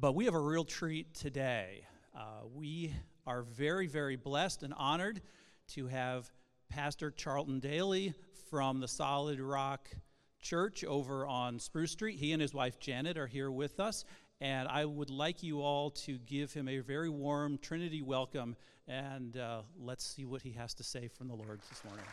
But we have a real treat today. We are very, very blessed and honored to have Pastor Charlton Daly from the Solid Rock Church over on Spruce Street. He and his wife Janet are here with us, and I would like you all to give him a very warm Trinity welcome, and let's see what he has to say from the Lord this morning.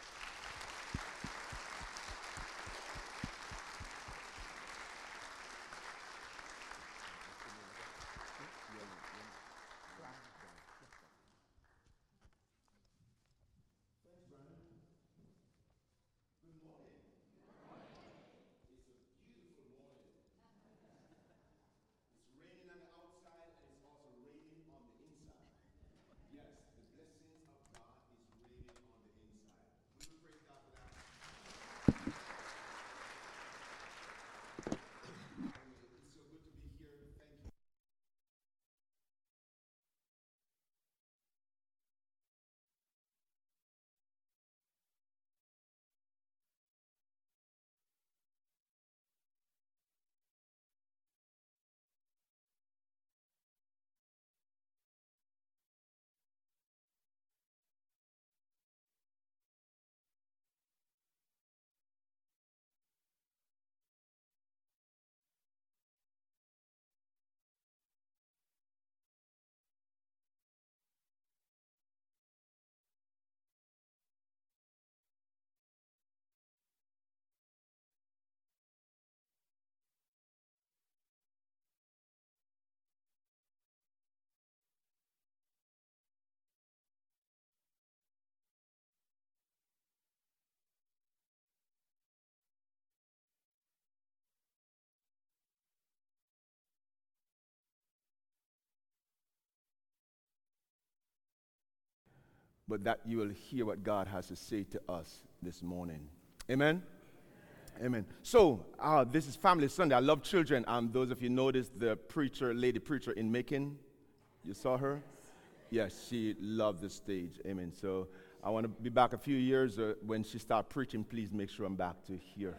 But that you will hear what God has to say to us this morning. Amen? Amen. So, this is Family Sunday. I love children. Those of you noticed the lady preacher in Macon. You saw her? Yes, she loved the stage. Amen. So, I want to be back a few years. When she starts preaching, please make sure I'm back to hear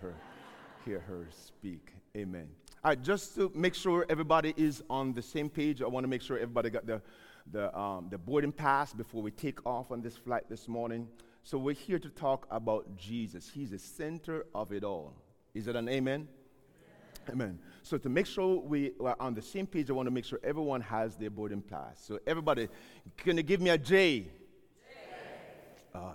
her speak. Amen. All right, just to make sure everybody is on the same page, I want to make sure everybody got the boarding pass before we take off on this flight this morning. So we're here to talk about Jesus. He's the center of it all. Is it an amen? Amen. So to make sure we are on the same page, I want to make sure everyone has their boarding pass. So everybody, can you give me a J? J. Oh,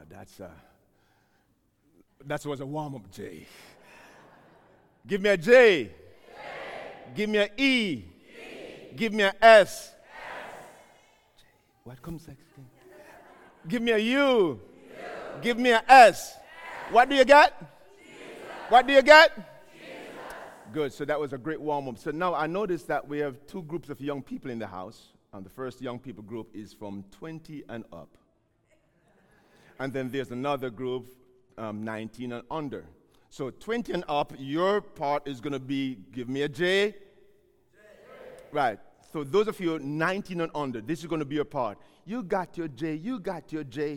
that was a warm-up J. Give me a J. J. Give me an E. E. Give me an S. What comes next? Give me a U. Give me an S. What do you get? Jesus. What do you get? Jesus. Good. So that was a great warm-up. So now I noticed that we have two groups of young people in the house. And the first young people group is from 20 and up. And then there's another group, 19 and under. So 20 and up, your part is going to be, give me a J. J. Right. So those of you 19 and under, this is going to be your part. You got your J. You got your J.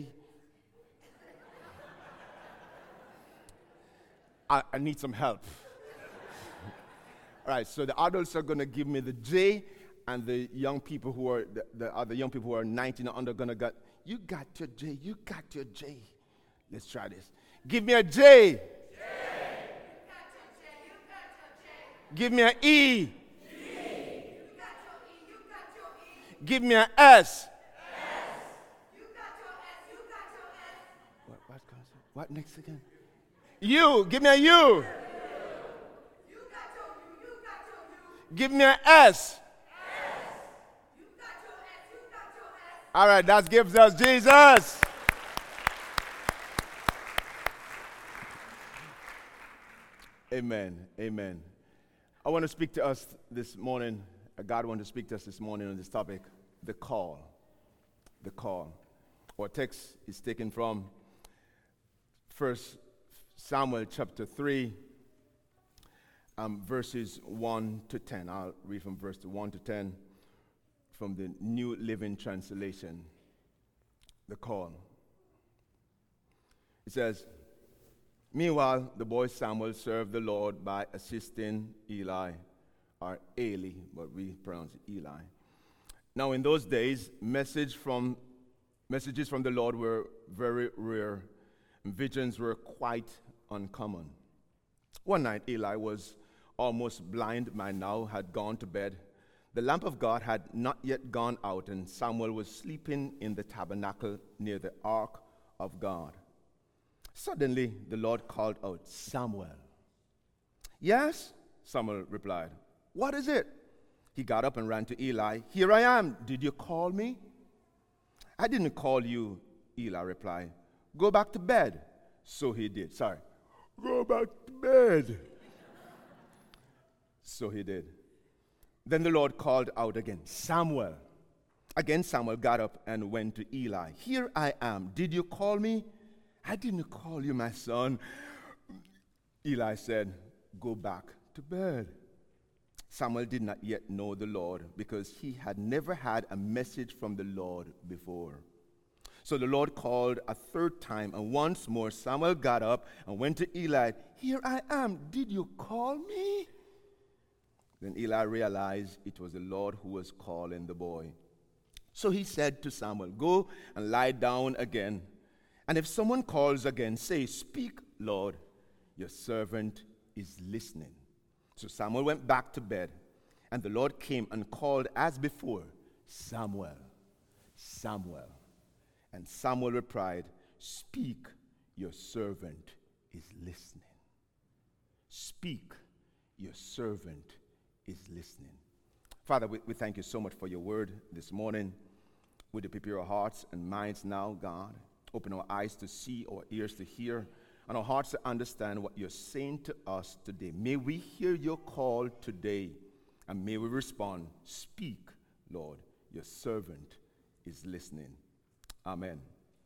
I need some help. All right, so the adults are going to give me the J, and the young people who are the other young people who are 19 and under are going to get, you got your J. You got your J. Let's try this. Give me a J. J. You got your J. You got your J. Give me an E. Give me an S. S. You got your S. You got your S. What next again? U. Give me a U. You got your U. You got your U. Give me an S. S. You got your S. You got your S. All right, that gives us Jesus. Amen. Amen. I want to speak to us this morning. God wanted to speak to us this morning on this topic, the call. The call. Our text is taken from 1 Samuel chapter 3, verses 1 to 10. I'll read from verse 1 to 10 from the New Living Translation. The call. It says, "Meanwhile, the boy Samuel served the Lord by assisting Eli or Eli, but we pronounce it Eli. Now, in those days, messages from the Lord were very rare, and visions were quite uncommon. One night, Eli was almost blind by now, had gone to bed. The lamp of God had not yet gone out, and Samuel was sleeping in the tabernacle near the ark of God. Suddenly, the Lord called out, "Samuel." "Yes," Samuel replied. "What is it?" He got up and ran to Eli. "Here I am. Did you call me?" "I didn't call you," Eli replied. "Go back to bed." So he did. Go back to bed. So he did. Then the Lord called out again, "Samuel." Again, Samuel got up and went to Eli. "Here I am. Did you call me?" "I didn't call you, my son." Eli said, "Go back to bed." Samuel did not yet know the Lord because he had never had a message from the Lord before. So the Lord called a third time, and once more Samuel got up and went to Eli. "Here I am. Did you call me?" Then Eli realized it was the Lord who was calling the boy. So he said to Samuel, "Go and lie down again. And if someone calls again, say, 'Speak, Lord, your servant is listening.'" So Samuel went back to bed, and the Lord came and called as before, "Samuel, Samuel." And Samuel replied, "Speak, your servant is listening." Speak, your servant is listening. Father, we thank you so much for your word this morning. Would you prepare our hearts and minds now, God? Open our eyes to see, our ears to hear, and our hearts to understand what you're saying to us today. May we hear your call today, and may we respond, "Speak, Lord, your servant is listening." Amen.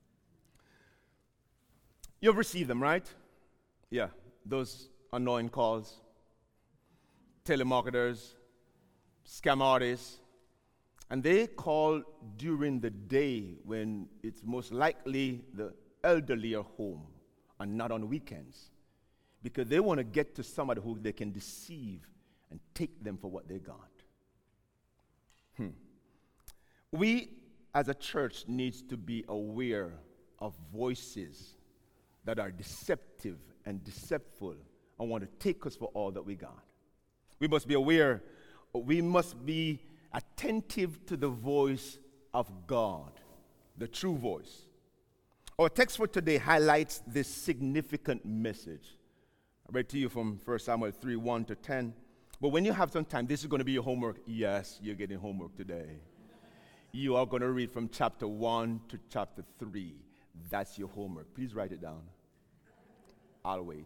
You've received them, right? Yeah, those annoying calls, telemarketers, scam artists, and they call during the day when it's most likely the elderly are home and not on weekends, because they want to get to somebody who they can deceive and take them for what they got. We as a church needs to be aware of voices that are deceptive and deceitful and want to take us for all that we got. We must be aware, we must be attentive to the voice of God, the true voice. Our text for today highlights this significant message. I read to you from 1 Samuel 3, 1 to 10. But when you have some time, this is going to be your homework. Yes, you're getting homework today. You are going to read from chapter 1 to chapter 3. That's your homework. Please write it down. I'll wait.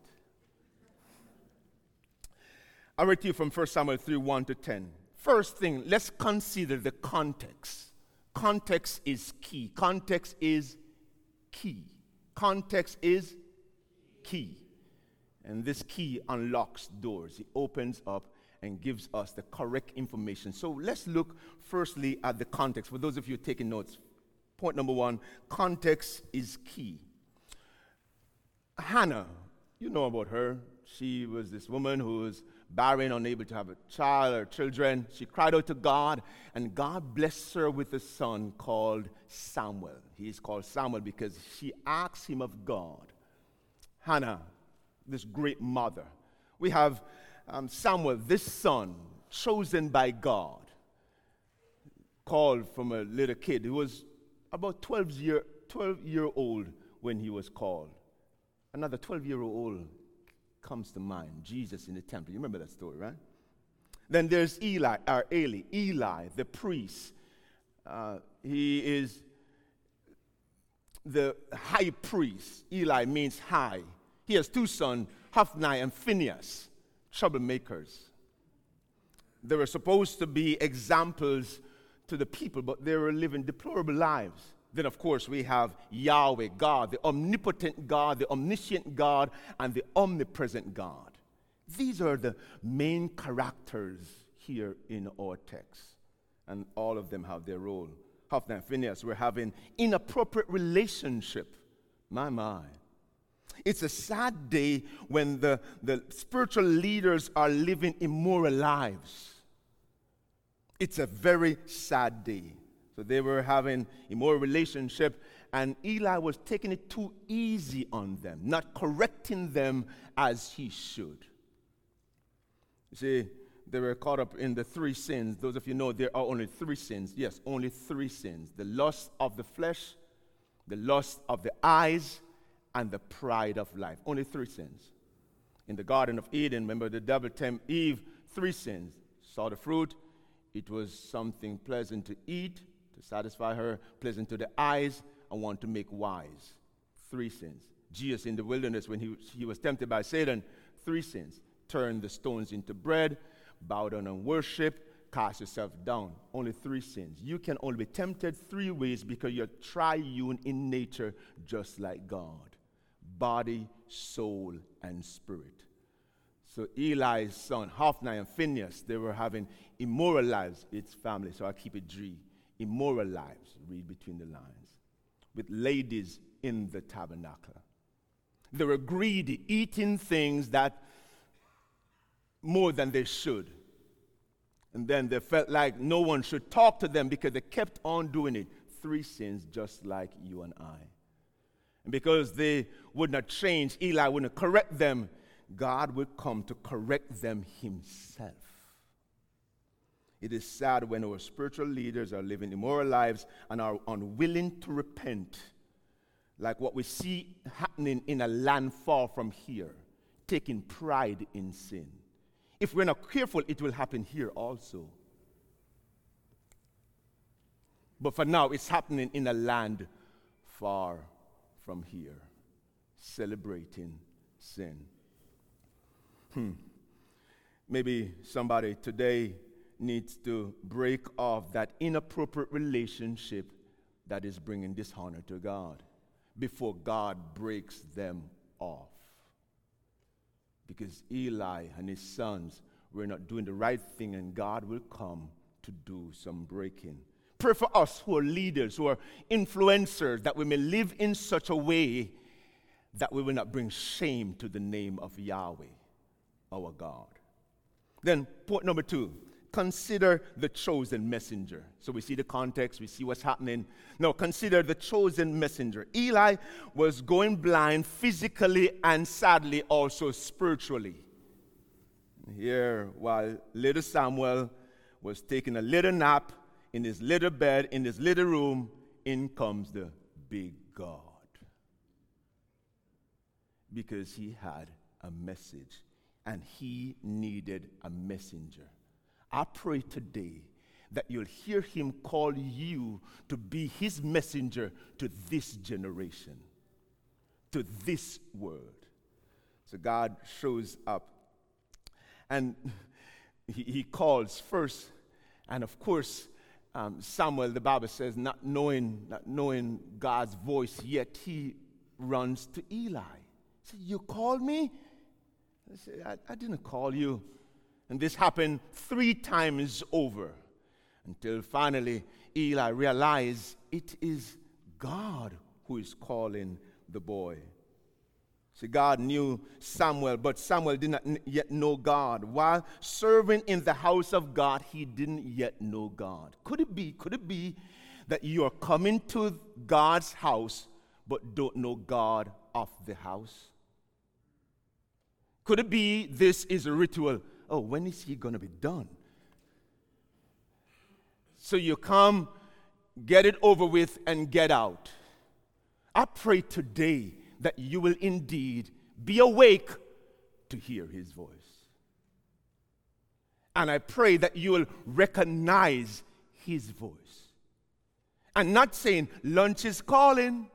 I read to you from 1 Samuel 3, 1 to 10. First thing, let's consider the context. Context is key. Context is key. Context is key. And this key unlocks doors. It opens up and gives us the correct information. So let's look firstly at the context. For those of you taking notes, point number 1, context is key. Hannah, you know about her. She was this woman who was barren, unable to have a child or children. She cried out to God, and God blessed her with a son called Samuel. He is called Samuel because she asked him of God. Hannah, this great mother. We have Samuel, this son, chosen by God, called from a little kid. He was about 12-year-old when he was called. Another 12-year-old comes to mind, Jesus in the temple. You remember that story, right? Then there's Eli, the priest. He is the high priest. Eli means high. He has 2 sons, Hophni and Phinehas, troublemakers. They were supposed to be examples to the people, but they were living deplorable lives. Then, of course, we have Yahweh, God, the omnipotent God, the omniscient God, and the omnipresent God. These are the main characters here in our text, and all of them have their role. Hophni and Phinehas were having inappropriate relationship. My. It's a sad day when the spiritual leaders are living immoral lives. It's a very sad day. So they were having immoral relationship, and Eli was taking it too easy on them, not correcting them as he should. You see, they were caught up in the three sins. Those of you know there are only three sins. Yes, only three sins. The lust of the flesh, the lust of the eyes, and the pride of life. Only three sins. In the Garden of Eden, remember the devil tempted Eve, three sins. Saw the fruit. It was something pleasant to eat, to satisfy her, pleasant to the eyes, and want to make wise. Three sins. Jesus in the wilderness, when he was tempted by Satan, three sins. Turn the stones into bread, bow down and worship, cast yourself down. Only three sins. You can only be tempted three ways because you're triune in nature, just like God. Body, soul, and spirit. So Eli's son, Hophni and Phinehas, they were having immoral lives. It's family, so I keep it G. Immoral lives, read between the lines, with ladies in the tabernacle. They were greedy, eating things that more than they should. And then they felt like no one should talk to them because they kept on doing it. Three sins just like you and I. And because they would not change, Eli wouldn't correct them, God would come to correct them himself. It is sad when our spiritual leaders are living immoral lives and are unwilling to repent, like what we see happening in a land far from here, taking pride in sin. If we're not careful, it will happen here also. But for now, it's happening in a land far from here, celebrating sin. Maybe somebody today needs to break off that inappropriate relationship that is bringing dishonor to God before God breaks them off. Because Eli and his sons were not doing the right thing, and God will come to do some breaking. Pray for us who are leaders, who are influencers, that we may live in such a way that we will not bring shame to the name of Yahweh, our God. Then point number 2, consider the chosen messenger. So we see the context, we see what's happening. Now consider the chosen messenger. Eli was going blind physically and sadly also spiritually. Here, while little Samuel was taking a little nap in his little bed, in his little room, in comes the big God. Because he had a message, and he needed a messenger. I pray today that you'll hear him call you to be his messenger to this generation, to this world. So God shows up, and he calls first, and of course, Samuel, the Bible says, not knowing God's voice yet, he runs to Eli. He said, "You called me?" I said, I didn't call you. And this happened 3 times over until finally Eli realized it is God who is calling the boy. See, God knew Samuel, but Samuel did not yet know God. While serving in the house of God, he didn't yet know God. Could it be that you are coming to God's house but don't know God of the house? Could it be this is a ritual? Oh, when is he going to be done? So you come, get it over with, and get out. I pray today that you will indeed be awake to hear his voice. And I pray that you will recognize his voice. And not saying, lunch is calling,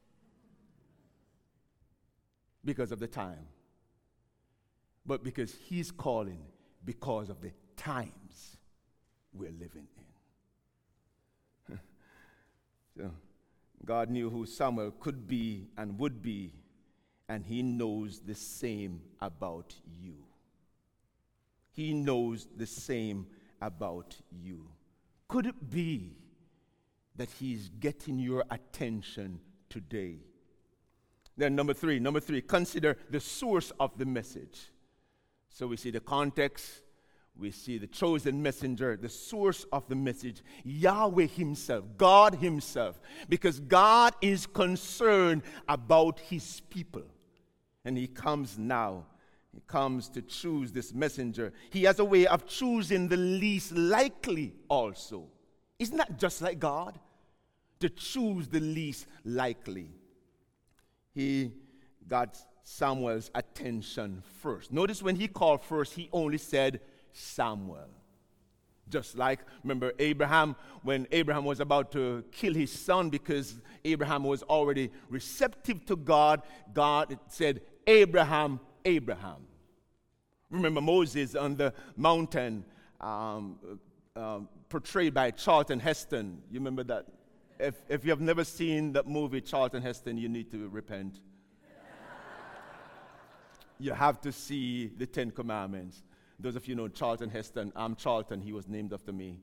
because of the time. But because he's calling because of the times we're living in. So God knew who Samuel could be and would be, and he knows the same about you. He knows the same about you. Could it be that he's getting your attention today? Then number three, consider the source of the message. So we see the context we see the chosen messenger, the source of the message, Yahweh himself, God himself, because God is concerned about his people. And he comes now. He comes to choose this messenger. He has a way of choosing the least likely also. Isn't that just like God? To choose the least likely. He got Samuel's attention first. Notice when he called first, he only said Samuel. Just like, remember Abraham, when Abraham was about to kill his son because Abraham was already receptive to God, God said, Abraham, Abraham. Remember Moses on the mountain, portrayed by Charlton Heston. You remember that? If you have never seen that movie, Charlton Heston, you need to repent. You have to see the Ten Commandments. Those of you know Charlton Heston, I'm Charlton, he was named after me.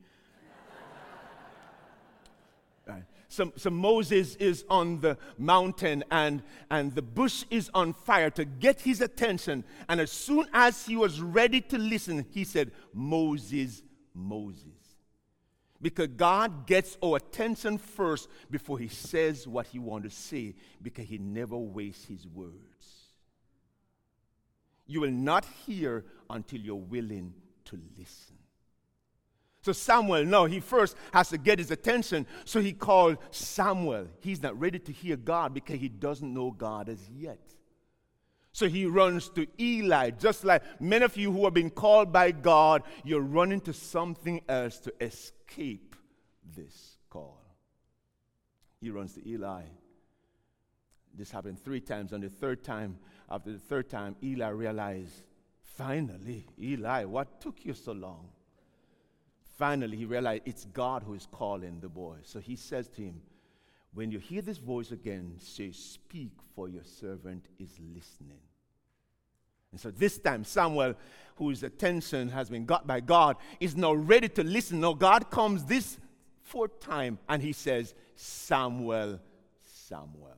Right. So Moses is on the mountain and the bush is on fire to get his attention. And as soon as he was ready to listen, he said, Moses, Moses. Because God gets our attention first before he says what he wants to say, because he never wastes his words. You will not hear until you're willing to listen. So Samuel, no, he first has to get his attention, so he called Samuel. He's not ready to hear God because he doesn't know God as yet. So he runs to Eli, just like many of you who have been called by God, you're running to something else to escape this call. He runs to Eli. This happened 3 times. On the third time, after the third time, Eli realized, finally, Eli, what took you so long? Finally, he realized it's God who is calling the boy. So he says to him, when you hear this voice again, say, speak, for your servant is listening. And so this time, Samuel, whose attention has been got by God, is now ready to listen. Now God comes this 4th time, and he says, Samuel, Samuel.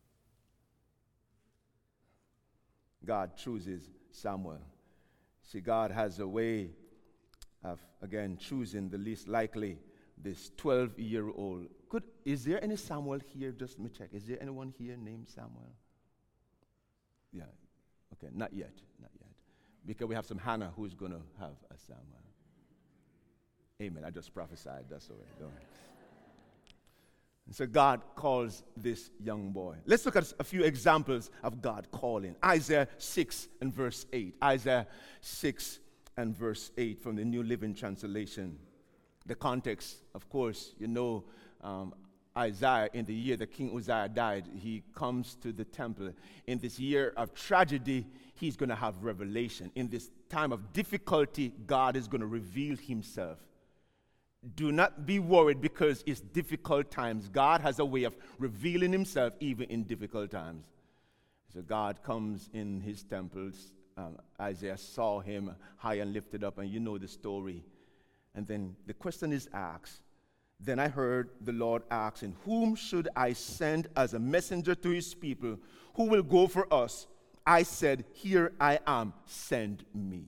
God chooses Samuel. See, God has a way of, again, choosing the least likely, this 12-year-old. Is there any Samuel here? Just let me check. Is there anyone here named Samuel? Yeah. Okay, not yet. Not yet. Because we have some Hannah who's going to have a Samuel. Amen. I just prophesied. That's all right. Don't worry. And so God calls this young boy. Let's look at a few examples of God calling. Isaiah 6 and verse 8. Isaiah 6 and verse 8 from the New Living Translation. The context, of course, you know, Isaiah, in the year that King Uzziah died, he comes to the temple. In this year of tragedy, he's going to have revelation. In this time of difficulty, God is going to reveal himself. Do not be worried because it's difficult times. God has a way of revealing himself even in difficult times. So God comes in his temples. Isaiah saw him high and lifted up, and you know the story. And then the question is asked. Then I heard the Lord asking, whom should I send as a messenger to his people? Who will go for us? I said, here I am, send me.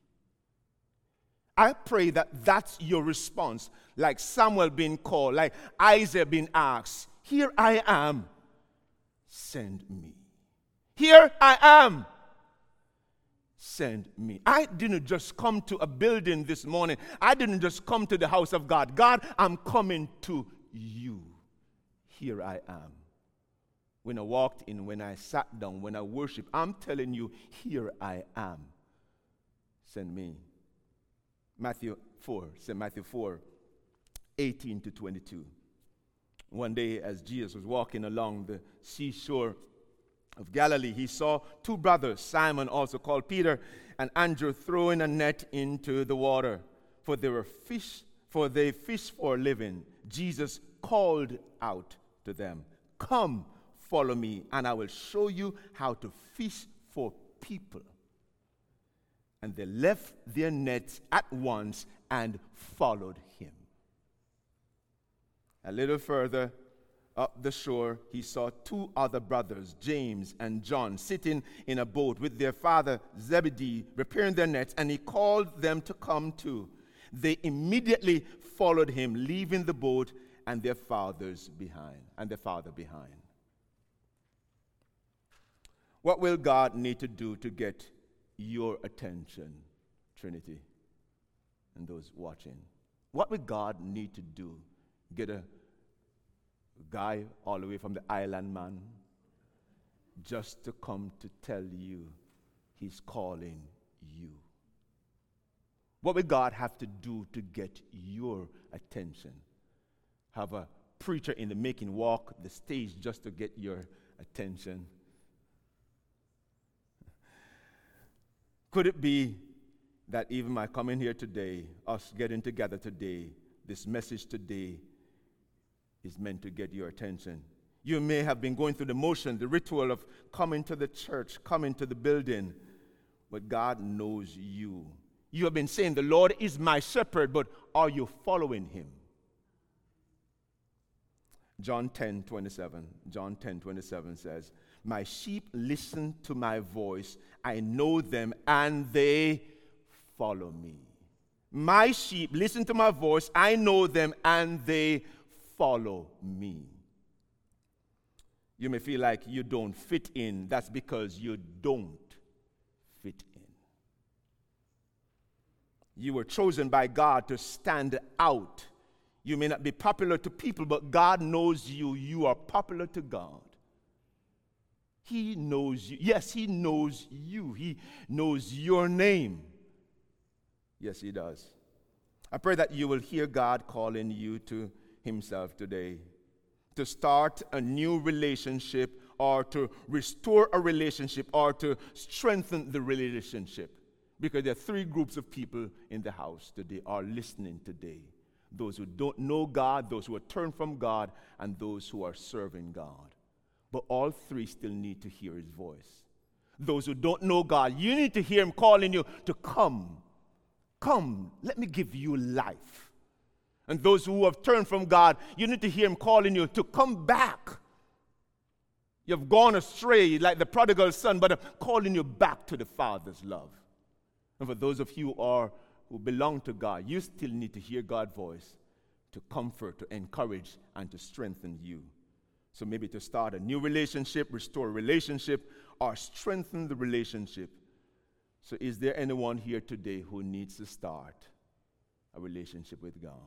I pray that that's your response, like Samuel being called, like Isaiah being asked, here I am, send me. Here I am, send me. I didn't just come to a building this morning. I didn't just come to the house of God. God, I'm coming to you. Here I am. When I walked in, when I sat down, when I worshiped, I'm telling you, here I am. Send me. Matthew 4, St. Matthew 4, 18 to 22. One day as Jesus was walking along the seashore of Galilee, he saw 2 brothers, Simon also called Peter, and Andrew, throwing a net into the water, for they fished for a living. Jesus called out to them, come, follow me, and I will show you how to fish for people. And they left their nets at once and followed him. A little further, up the shore, he saw two other brothers, James and John, sitting in a boat with their father Zebedee, repairing their nets, and he called them to come too. They immediately followed him, leaving the boat and their father behind. What will God need to do to get your attention, Trinity, and those watching? What will God need to do? Get a guy all the way from the island, man, just to come to tell you he's calling you? What will God have to do to get your attention? Have a preacher in the making walk the stage just to get your attention? Could it be that even my coming here today, us getting together today, this message today is meant to get your attention? You may have been going through the motion, the ritual of coming to the church, coming to the building, but God knows you. You have been saying, the Lord is my shepherd, but are you following him? John 10:27 says, my sheep listen to my voice. I know them and they follow me. My sheep listen to my voice. I know them and they follow me. You may feel like you don't fit in. That's because you don't fit in. You were chosen by God to stand out. You may not be popular to people, but God knows you. You are popular to God. He knows you. Yes, he knows you. He knows your name. Yes, he does. I pray that you will hear God calling you to himself today, to start a new relationship, or to restore a relationship, or to strengthen the relationship. Because there are three groups of people in the house today, are listening today. Those who don't know God, those who are turned from God, and those who are serving God. But all three still need to hear his voice. Those who don't know God, you need to hear him calling you to come. Come, let me give you life. And those who have turned from God, you need to hear him calling you to come back. You've gone astray like the prodigal son, but I'm calling you back to the Father's love. And for those of you who belong to God, you still need to hear God's voice to comfort, to encourage, and to strengthen you. So maybe to start a new relationship, restore a relationship, or strengthen the relationship. So is there anyone here today who needs to start a relationship with God?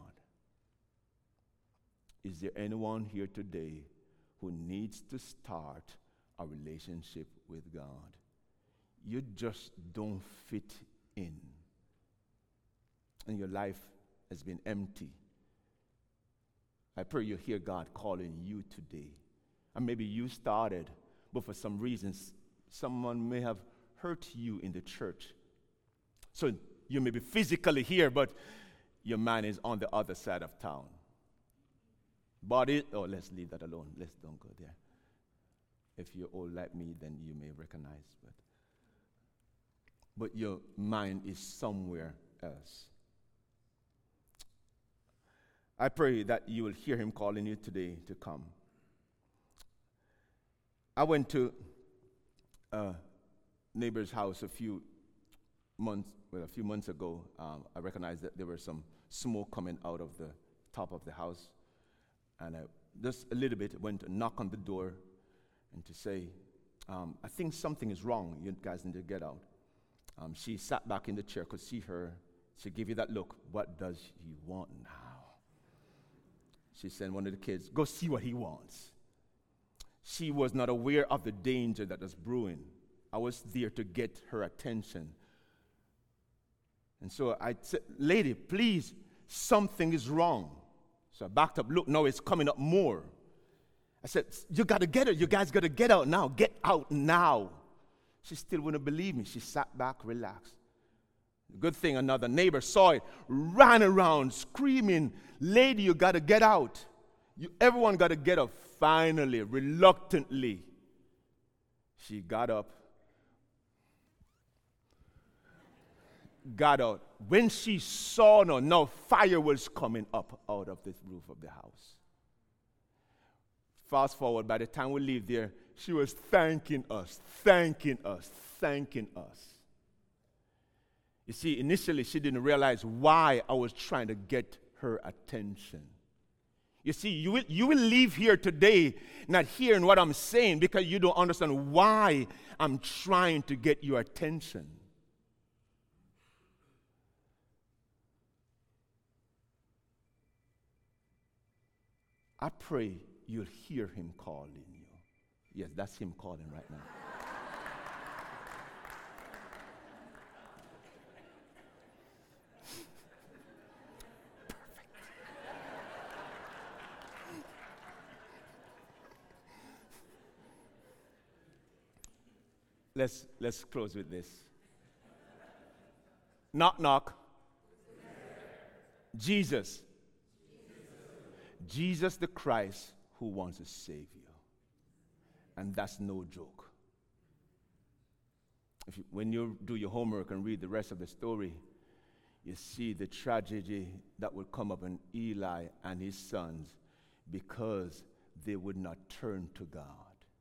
Is there anyone here today who needs to start a relationship with God? You just don't fit in. And your life has been empty. I pray you hear God calling you today. And maybe you started, but for some reasons, someone may have hurt you in the church. So you may be physically here, but your mind is on the other side of town. Let's leave that alone. Let's don't go there. If you're old like me, then you may recognize. But your mind is somewhere else. I pray that you will hear him calling you today to come. I went to a neighbor's house a few months ago. I recognized that there was some smoke coming out of the top of the house. And I just a little bit went to knock on the door and to say, I think something is wrong. You guys need to get out. She sat back in the chair, could see her. She gave you that look. What does he want now? She sent one of the kids, go see what he wants. She was not aware of the danger that was brewing. I was there to get her attention. And so I said, lady, please, something is wrong. So I backed up. Look, now it's coming up more. I said, you got to get her. You guys got to get out now. Get out now. She still wouldn't believe me. She sat back, relaxed. Good thing another neighbor saw it, ran around screaming, lady, you got to get out. Everyone got to get up. Finally, reluctantly, she got up, got out. When she saw now fire was coming up out of the roof of the house. Fast forward, by the time we leave there, she was thanking us, thanking us, thanking us. You see, initially she didn't realize why I was trying to get her attention. You see, you will leave here today not hearing what I'm saying because you don't understand why I'm trying to get your attention. I pray you'll hear him calling you. Yes, that's him calling right now. Let's close with this. Knock, knock. Jesus. Jesus the Christ who wants to save you. And that's no joke. When you do your homework and read the rest of the story, you see the tragedy that would come upon Eli and his sons because they would not turn to God.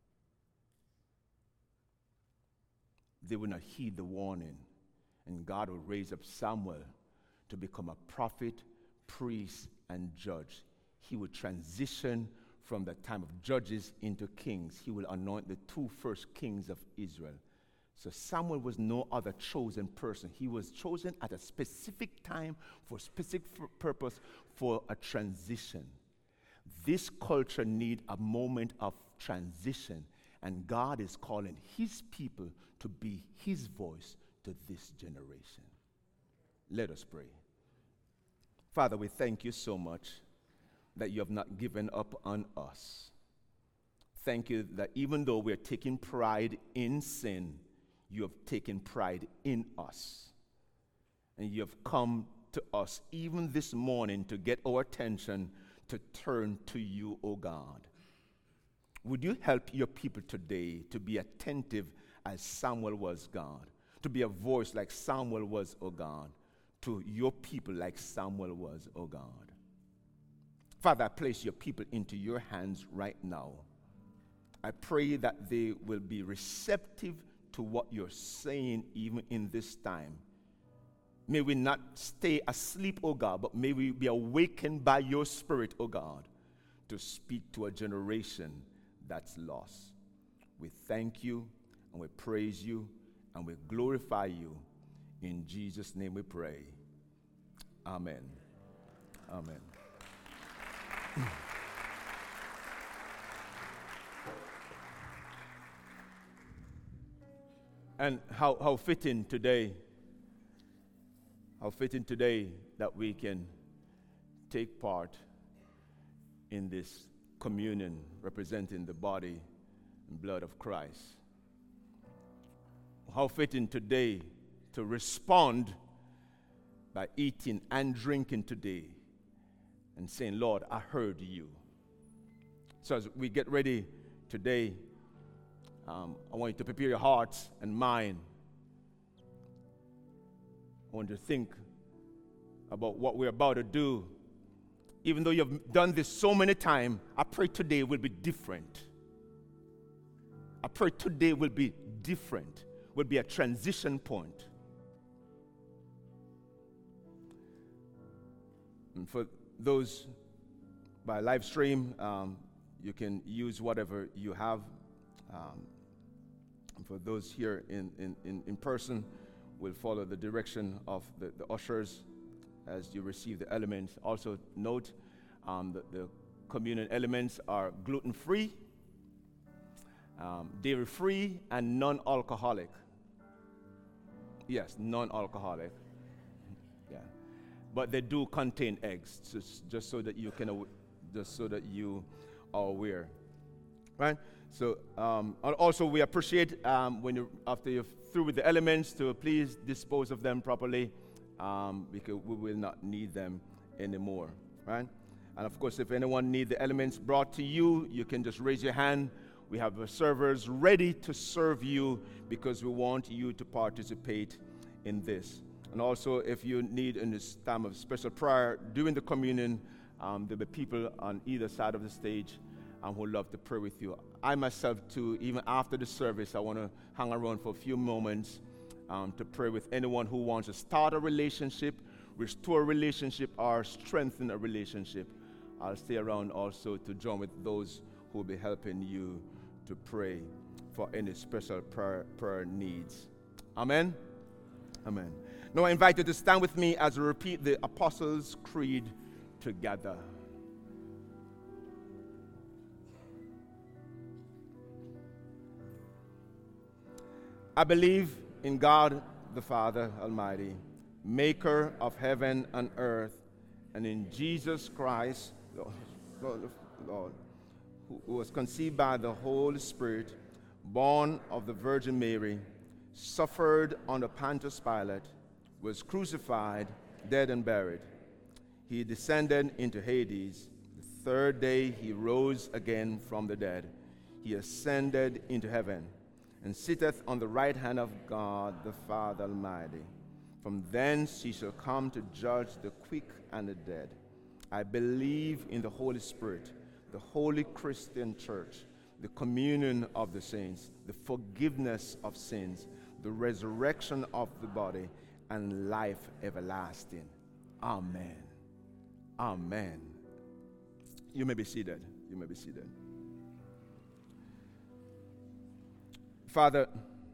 They would not heed the warning. And God would raise up Samuel to become a prophet, priest, and judge. He would transition from the time of judges into kings. He will anoint the 2 first kings of Israel. So Samuel was no other chosen person. He was chosen at a specific time for a specific purpose for a transition. This culture needs a moment of transition, and God is calling his people to be his voice to this generation. Let us pray. Father, we thank you so much that you have not given up on us. Thank you that even though we're taking pride in sin, you have taken pride in us. And you have come to us even this morning to get our attention to turn to you, O God. Would you help your people today to be attentive as Samuel was, God, to be a voice like Samuel was, O God, to your people like Samuel was, O God. Father, I place your people into your hands right now. I pray that they will be receptive to what you're saying even in this time. May we not stay asleep, O God, but may we be awakened by your Spirit, O God, to speak to a generation that's lost. We thank you, and we praise you, and we glorify you. In Jesus' name we pray. Amen. Amen. And how fitting today that we can take part in this communion representing the body and blood of Christ. How fitting today to respond by eating and drinking today and saying, Lord, I heard you. So as we get ready today, I want you to prepare your hearts and mind. I want you to think about what we're about to do. Even though you've done this so many times, I pray today will be different. I pray today will be different, will be a transition point. And for those by live stream, you can use whatever you have. And for those here in person, we'll follow the direction of the ushers as you receive the elements. Also note that the communion elements are gluten-free, dairy-free, and non-alcoholic. Yes, non-alcoholic. Yeah, but they do contain eggs, just so that you are aware, right? So also we appreciate when after you're through with the elements to please dispose of them properly, because we will not need them anymore, right? And of course, if anyone needs the elements brought to you, you can just raise your hand. We have the servers ready to serve you because we want you to participate in this. And also, if you need in this time of special prayer during the communion, there'll be people on either side of the stage who love to pray with you. I myself, too, even after the service, I want to hang around for a few moments to pray with anyone who wants to start a relationship, restore a relationship, or strengthen a relationship. I'll stay around also to join with those who will be helping you to pray for any special prayer needs. Amen? Amen. Now I invite you to stand with me as we repeat the Apostles' Creed together. I believe in God the Father Almighty, maker of heaven and earth, and in Jesus Christ, Lord, who was conceived by the Holy Spirit, born of the Virgin Mary, suffered under Pontius Pilate, was crucified, dead and buried. He descended into Hades. The third day he rose again from the dead. He ascended into heaven and sitteth on the right hand of God the Father Almighty. From thence he shall come to judge the quick and the dead. I believe in the Holy Spirit, the holy Christian church, the communion of the saints, the forgiveness of sins, the resurrection of the body, and life everlasting. Amen. Amen. You may be seated. You may be seated. Father,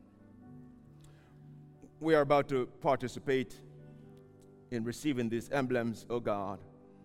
we are about to participate in receiving these emblems, O God.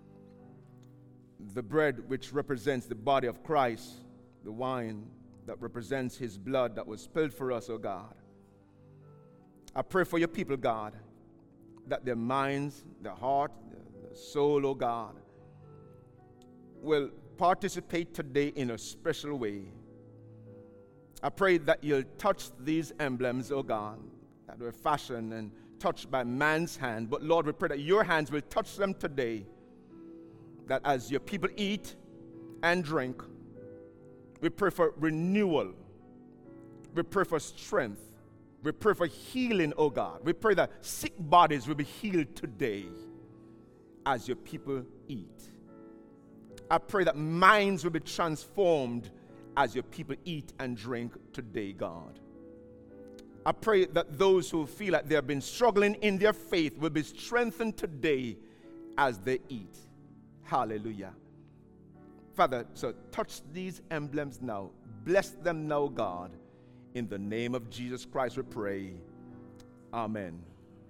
The bread which represents the body of Christ, the wine that represents his blood that was spilled for us, O God. I pray for your people, God, that their minds, their heart, their soul, O God, will participate today in a special way. I pray that you'll touch these emblems, O God, that were fashioned and touched by man's hand. But Lord, we pray that your hands will touch them today, that as your people eat and drink, we pray for renewal. We pray for strength. We pray for healing, oh God. We pray that sick bodies will be healed today as your people eat. I pray that minds will be transformed as your people eat and drink today, God. I pray that those who feel like they have been struggling in their faith will be strengthened today as they eat. Hallelujah. Father, so touch these emblems now. Bless them now, God. In the name of Jesus Christ we pray. Amen.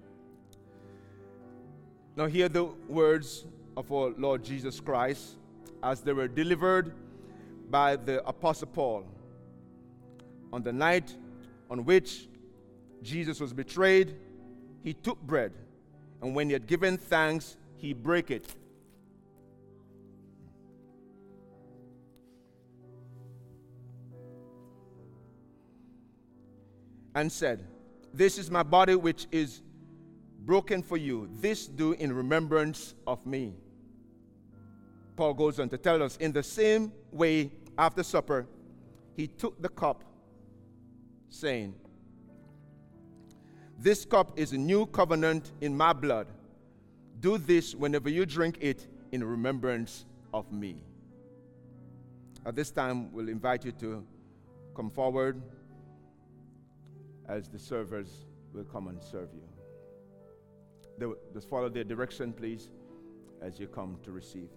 Now hear the words of our Lord Jesus Christ as they were delivered by the Apostle Paul on the night on which Jesus was betrayed. He took bread, and when he had given thanks, he brake it. And said, "This is my body which is broken for you. This do in remembrance of me." Paul goes on to tell us, in the same way, after supper, he took the cup, saying, "This cup is a new covenant in my blood. Do this whenever you drink it in remembrance of me." At this time, we'll invite you to come forward as the servers will come and serve you. Just follow their direction, please, as you come to receive.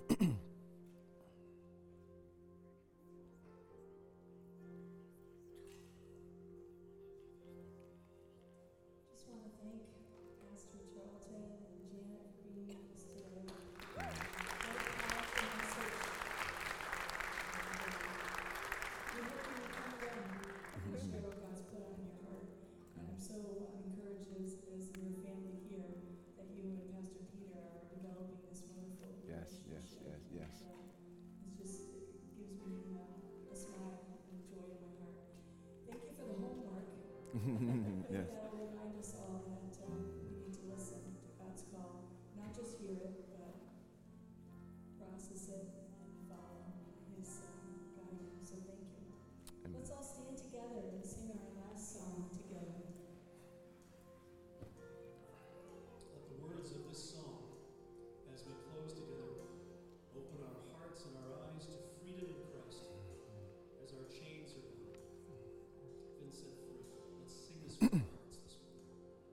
Just want to thank Pastor Charlton and Janet for being with us today. Very powerful message. We hope you will come again and share what God's put on your heart. And I'm so encouraged as your family here that you and Pastor Peter are developing this wonderful Yes, relationship. yes. It gives me a smile and joy in my heart. Thank you for the homework. I think Yes. that'll remind us all that we need to listen to God's call, not just hear it, but process it and follow His guiding. So thank you. Amen. Let's all stand together and sing our last song together. Let the words of this song, as we close together, open our hearts and our eyes to freedom in Christ as our chains are gone. Been set free. Let's sing this with our hearts this morning.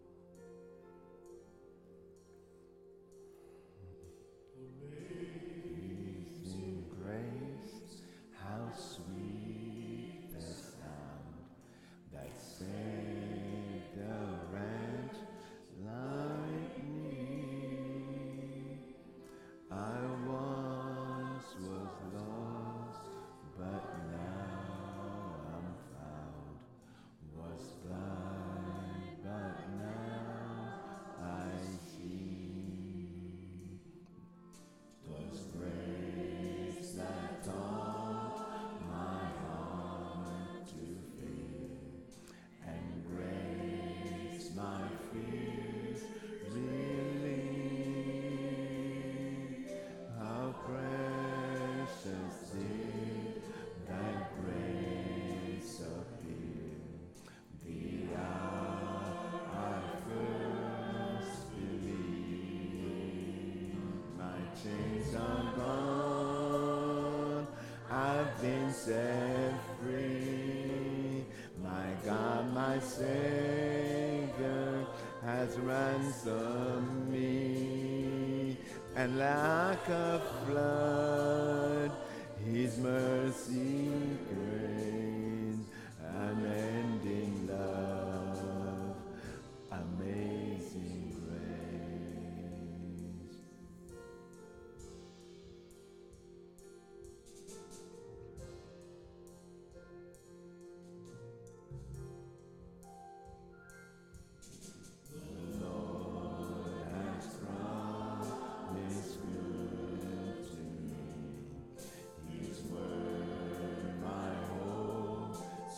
Amazing grace, how sweet the sound that saved a wretch like me. I once was lost, but now I'm found. Was blind, but now I see. 'Twas grace that taught my heart to fear, and grace my fears relieved. How precious did that grace appear the hour I first believed. My chains are gone, I've been set free. My God, my Savior has ransomed me, and like a flood, His mercy grace, unending love, amazing grace. The Lord has promised good to me. His word my hope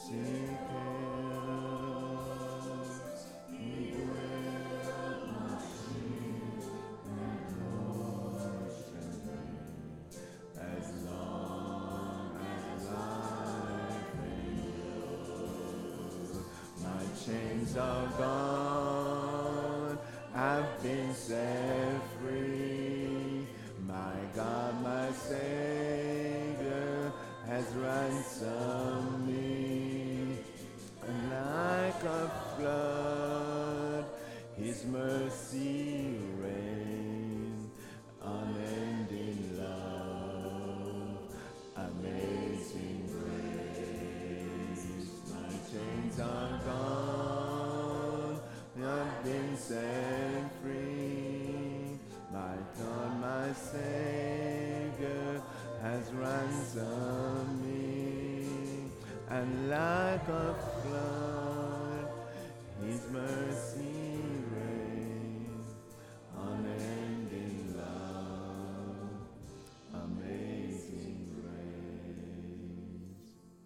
secures. He will my shield and portion me, as long as life endures. My chains are gone, I've been set free. My God, my Savior has ransomed me, and like a flood, His mercy reigns, unending love, amazing grace. My chains are gone, I've been set free. My God, my Savior has ransomed me, and like a flood, His mercy reigns, unending love, amazing grace.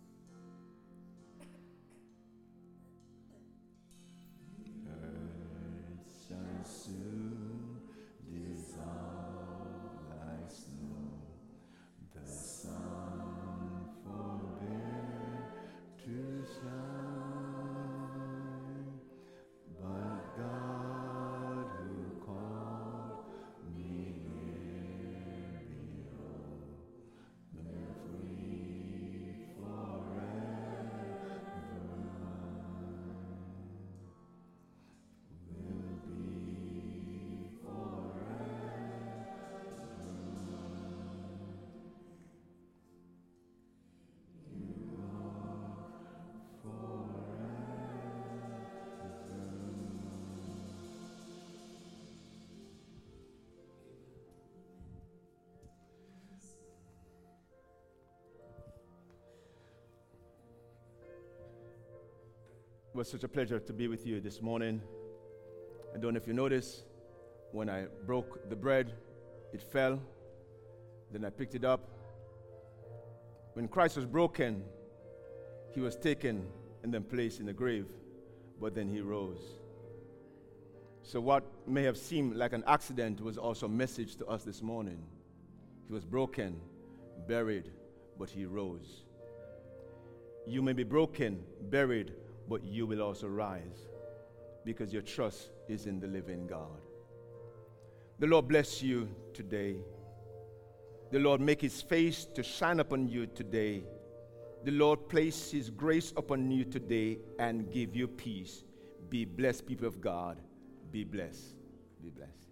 Earth shall soon dissolve like snow. The sun forbid to shine. was such a pleasure to be with you this morning. I don't know if you noticed, when I broke the bread, it fell. Then I picked it up. When Christ was broken, he was taken and then placed in the grave, but then he rose. So what may have seemed like an accident was also a message to us this morning. He was broken, buried, but he rose. You may be broken, buried, but you will also rise because your trust is in the living God. The Lord bless you today. The Lord make his face to shine upon you today. The Lord place his grace upon you today and give you peace. Be blessed, people of God. Be blessed. Be blessed.